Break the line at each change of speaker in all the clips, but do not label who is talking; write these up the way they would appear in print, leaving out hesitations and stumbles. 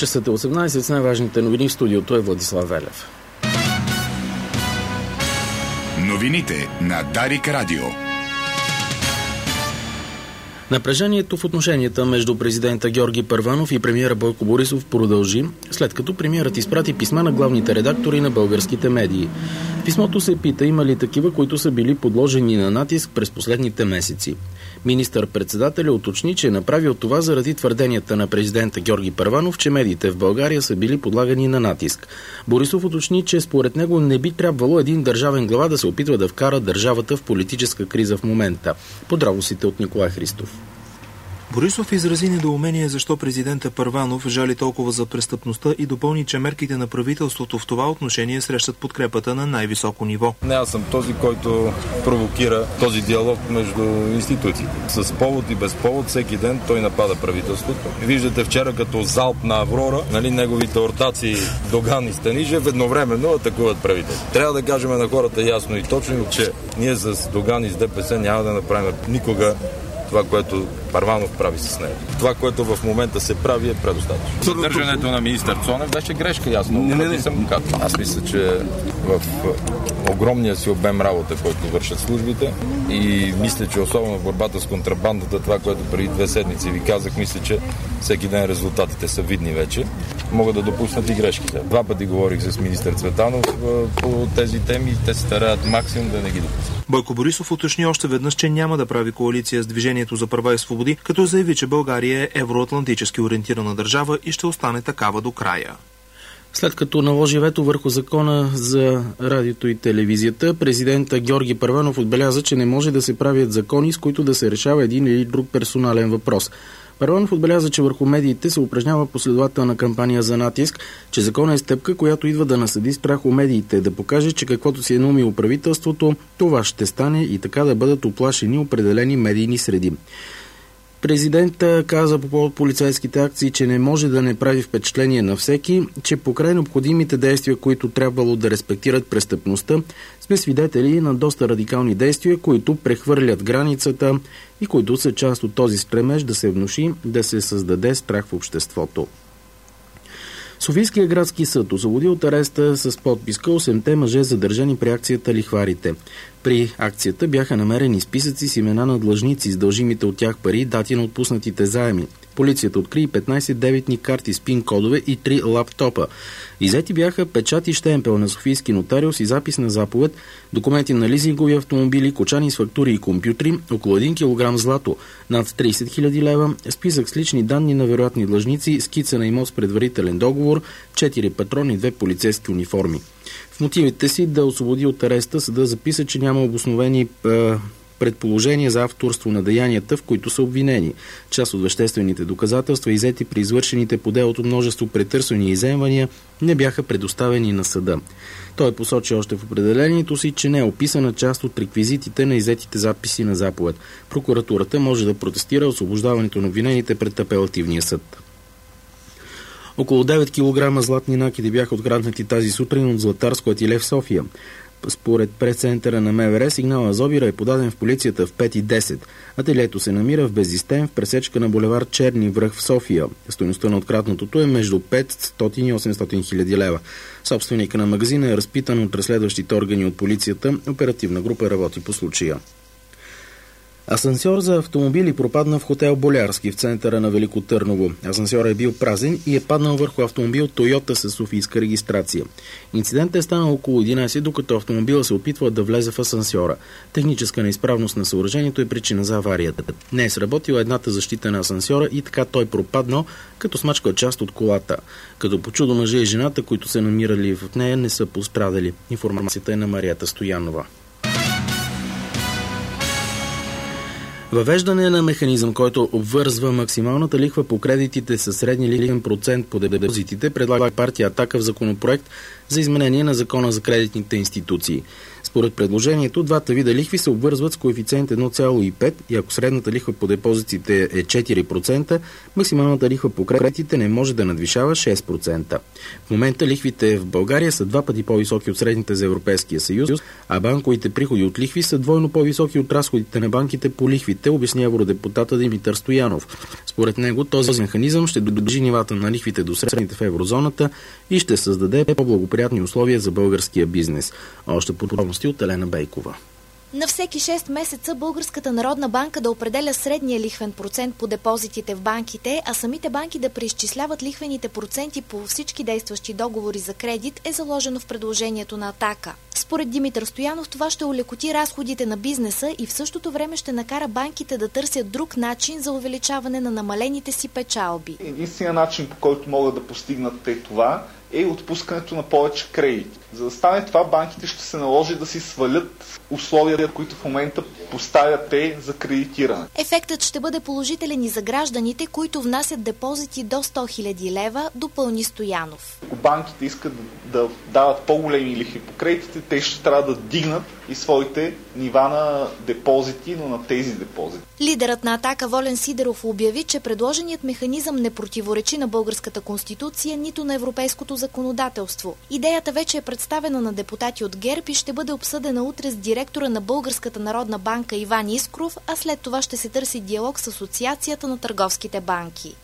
Часът е 18 с най-важните новини в студиото е Владислав Велев.
Новините на Дарик Радио.
Напрежението в отношенията между президента Георги Първанов и премиера Бойко Борисов продължи, след като премиерът изпрати писма на главните редактори на българските медии. В писмото се пита има ли такива, които са били подложени на натиск през последните месеци. Министър-председателят уточни, че е направил това заради твърденията на президента Георги Първанов, че медиите в България са били подлагани на натиск. Борисов уточни, че според него не би трябвало един държавен глава да се опитва да вкара държавата в политическа криза в момента. Подробностите от Николай Христов.
Борисов изрази недоумение защо президента Първанов жали толкова за престъпността и допълни, че мерките на правителството в това отношение срещат подкрепата на най-високо ниво.
Не, аз съм този, който провокира този диалог между институциите. С повод и без повод всеки ден той напада правителството. Виждате вчера като залп на Аврора, неговите ортаци Доган и Станишев едновременно атакуват правителството. Трябва да кажем на хората ясно и точно, че ние с Доган и с ДПС няма да направим никога това, което Първанов прави с него. Това, което в момента се прави, е предостатъчно. Задържането на министър Цонев беше грешка, ясно. Не съм го казал. Аз мисля, че в огромния си обем работа, който вършат службите и мисля, че особено в борбата с контрабандата, това, което преди 2 седмици ви казах, мисля, че всеки ден резултатите са видни вече. Могат да допуснат и грешки. 2 пъти говорих с министър Цветанов по тези теми и те се стараят максимум да не ги допуснат.
Бойко Борисов уточни още веднъж, че няма да прави коалиция с Движението за права и свободи, като заяви, че България е евроатлантически ориентирана държава и ще остане такава до края.
След като наложи вето върху закона за радиото и телевизията, президента Георги Първанов отбеляза, че не може да се правят закони, с които да се решава един или друг персонален въпрос. Първанов отбеляза, че върху медиите се упражнява последователна кампания за натиск, че законът е стъпка, която идва да насъди страх у медиите, да покаже, че каквото си е наумило правителството, това ще стане и така да бъдат уплашени определени медийни среди. Президента каза по повод полицейските акции, че не може да не прави впечатление на всеки, че покрай необходимите действия, които трябвало да респектират престъпността, сме свидетели на доста радикални действия, които прехвърлят границата и които са част от този стремеж да се внуши, да се създаде страх в обществото. Софийския градски съд освободи от ареста с подписка 8-те мъже, задържани при акцията Лихварите. При акцията бяха намерени списъци с имена на длъжници с дължимите от тях пари, дати на отпуснатите заеми. Полицията откри 15 дебитни карти с пин-кодове и 3 лаптопа. Иззети бяха печат и щемпел на софийски нотариус и запис на заповед, документи на лизингови автомобили, кочани с фактури и компютри, около 1 кг злато, над 30 000 лева, списък с лични данни на вероятни длъжници, скица на имот с предварителен договор, 4 патрони и 2 полицейски униформи. В мотивите си да освободи от ареста съда записа, че няма обосновени предположения за авторство на деянията, в които са обвинени. Част от веществените доказателства, иззети при извършените по делото множество претърсвания и изземвания, не бяха предоставени на съда. Той посочи още в определението си, че не е описана част от реквизитите на иззетите записи на заповед. Прокуратурата може да протестира освобождаването на обвинените пред апелативния съд. Около 9 кг златни накиди бяха откраднати тази сутрин от златарско ателие в София. Според пресцентъра на МВР, сигнал Азовира е подаден в полицията в 5:10. Ателието се намира в Безистен, в пресечка на булевард Черни връх в София. Стойността на откраднатото е между 500 и 800 хиляди лева. Собственика на магазина е разпитан от разследващите органи от полицията. Оперативна група работи по случая. Асансьор за автомобили пропадна в хотел Болярски в центъра на Велико Търново. Асансьорът е бил празен и е паднал върху автомобил Тойота с софийска регистрация. Инцидентът е станал около 11, докато автомобила се опитва да влезе в асансьора. Техническа неизправност на съоръжението е причина за аварията. Не е сработила едната защита на асансьора и така той пропаднал, като смачкал част от колата. Като по чудо мъжа и жената, които се намирали в нея, не са пострадали. Информацията е на Марията Стоянова. Въвеждане на механизъм, който обвързва максималната лихва по кредитите със средния лихвен процент по депозитите, предлага партия Атака в законопроект за изменение на закона за кредитните институции. Според предложението, двата вида лихви се обвързват с коефициент 1,5 и ако средната лихва по депозитите е 4%, максималната лихва по кредитите не може да надвишава 6%. В момента лихвите в България са 2 пъти по-високи от средните за Европейския съюз, а банковите приходи от лихви са двойно по-високи от разходите на банките по лихвите, банките, обясни евродепутата Димитър Стоянов. Според него този механизъм ще доближи нивата на лихвите до средните в еврозоната и ще създаде по-благоприятни условия за българския бизнес. Още подробности от Елена Бейкова.
На всеки 6 месеца Българската народна банка да определя средния лихвен процент по депозитите в банките, а самите банки да преизчисляват лихвените проценти по всички действащи договори за кредит е заложено в предложението на Атака. Според Димитър Стоянов това ще олекоти разходите на бизнеса и в същото време ще накара банките да търсят друг начин за увеличаване на намалените си печалби.
Единственият начин, по който могат да постигнат те това, е отпускането на повече кредит. За да стане това, банките ще се наложи да си свалят условията, които в момента поставят те за кредитиране.
Ефектът ще бъде положителен и за гражданите, които внасят депозити до 100 000 лева, допълни Стоянов.
Ако банките искат да дават по-големи лихви по кредитите, те ще трябва да дигнат и своите нива на депозити, но на тези депозити.
Лидерът на Атака Волен Сидеров обяви, че предложеният механизъм не противоречи на българската конституция, нито на европейското законодателство. Идеята вече е представена на депутати от ГЕРБ и ще бъде обсъдена утре с директора на Българската народна банка Иван Искров, а след това ще се търси диалог с Асоциацията на търговските банки.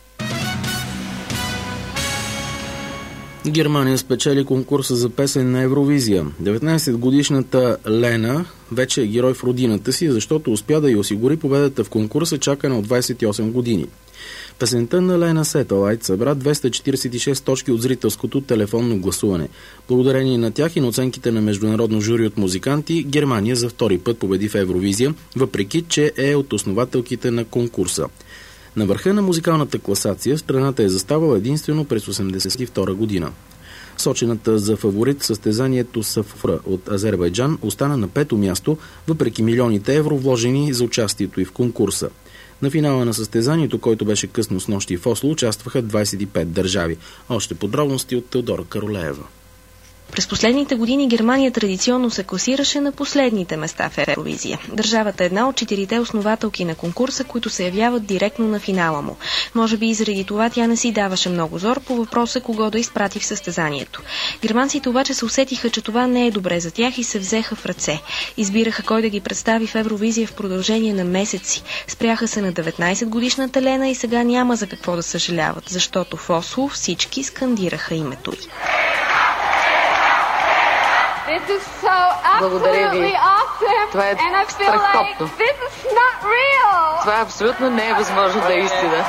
Германия спечели конкурса за песен на Евровизия. 19-годишната Лена вече е герой в родината си, защото успя да й осигури победата в конкурса, чакана от 28 години. Песента на Лена Сетълайт събра 246 точки от зрителското телефонно гласуване. Благодарение на тях и на оценките на международно жури от музиканти, Германия за втори път победи в Евровизия, въпреки че е от основателките на конкурса. На върха на музикалната класация страната е заставала единствено през 1982 година. Сочената за фаворит състезанието Сафра от Азербайджан остана на 5-то място, въпреки милионите евро вложени за участието й в конкурса. На финала на състезанието, който беше късно снощи в Осло, участваха 25 държави. Още подробности от Теодора Каролеева.
През последните години Германия традиционно се класираше на последните места в Евровизия. Държавата е една от 4-те основателки на конкурса, които се явяват директно на финала му. Може би и заради това тя не си даваше много зор по въпроса кого да изпрати в състезанието. Германците обаче се усетиха, че това не е добре за тях и се взеха в ръце. Избираха кой да ги представи в Евровизия в продължение на месеци. Спряха се на 19-годишната Лена и сега няма за какво да съжаляват, защото в Осло всички скандираха името й.
Благодаря ви. Това е страхотно. Това абсолютно не е възможно да е истина.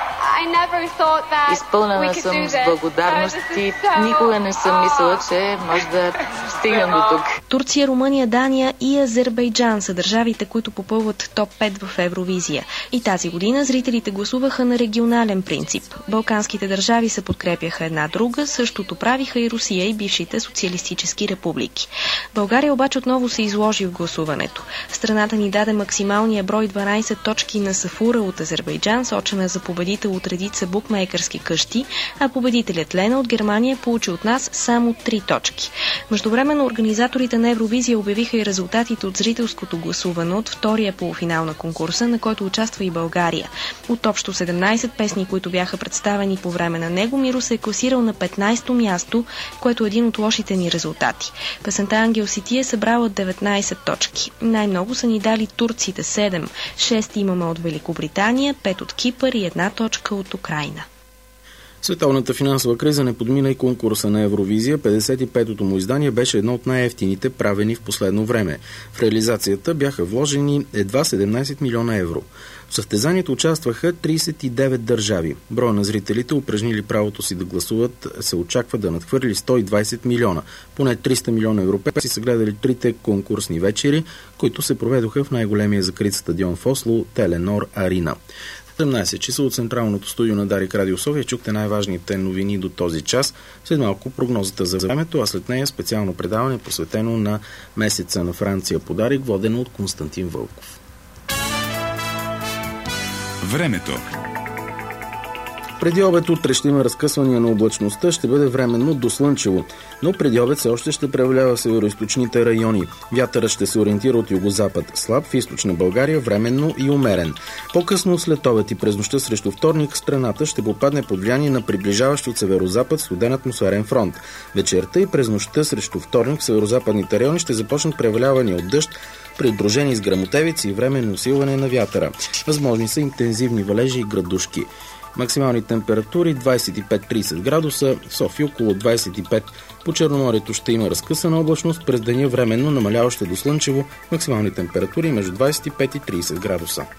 Изпълнена съм с благодарност и никога не съм мислила, че може да стигнем до тук.
Турция, Румъния, Дания и Азербайджан са държавите, които попълват топ 5 в Евровизия. И тази година зрителите гласуваха на регионален принцип. Балканските държави се подкрепяха една друга, същото правиха и Русия и бившите социалистически републики. България обаче отново се изложи в гласуването. Страната ни даде максималния брой 12 точки на Сафура от Азербайджан, сочена за победител от редица букмейкърски къщи, а победителят Лена от Германия получи от нас само 3 точки. Междувременно организаторите на Евровизия обявиха и резултатите от зрителското гласуване от втория полуфинал на конкурса, на който участва и България. От общо 17 песни, които бяха представени по време на него, Миро се е класирал на 15-то място, което е един от лошите ни резултати. Песента Ангел си ти е събрала 19 точки. Най-много са ни дали турците 7. 6 имаме от Великобритания, 5 от Кипър и 1 точка от Украйна.
Световната финансова криза не подмина и конкурса на Евровизия. 55-то му издание беше едно от най-евтините, правени в последно време. В реализацията бяха вложени едва 17 милиона евро. В състезанието участваха 39 държави. Броя на зрителите, упражнили правото си да гласуват, се очаква да надхвърли 120 милиона. Поне 300 милиона европейци са гледали трите конкурсни вечери, които се проведоха в най-големия закрит стадион в Осло, Теленор Арина. 17 часа от централното студио на Дарик Радио София чухте най-важните новини до този час. След малко прогнозата за времето, а след нея специално предаване, посветено на месеца на Франция по Дарик, водено от Константин Вълков.
Времето.
Преди обед утре ще има разкъсвания на облачността, ще бъде временно до слънчево, но преди обед все още ще преовлява североизточните райони. Вятърът ще се ориентира от югозапад, слаб в източна България, временно и умерен. По-късно след обед и през нощта срещу вторник страната ще попадне под влияние на приближаващ от северозапад студен атмосферен фронт. Вечерта и през нощта срещу вторник в северозападните райони ще започнат превалявания от дъжд придружени с гръмотевици и временно усилване на вятъра. Възможни са интензивни валежи и градушки. Максимални температури 25-30 градуса, в София около 25. По Черноморието ще има разкъсана облачност, през деня временно намаляваща до слънчево, максимални температури между 25 и 30 градуса.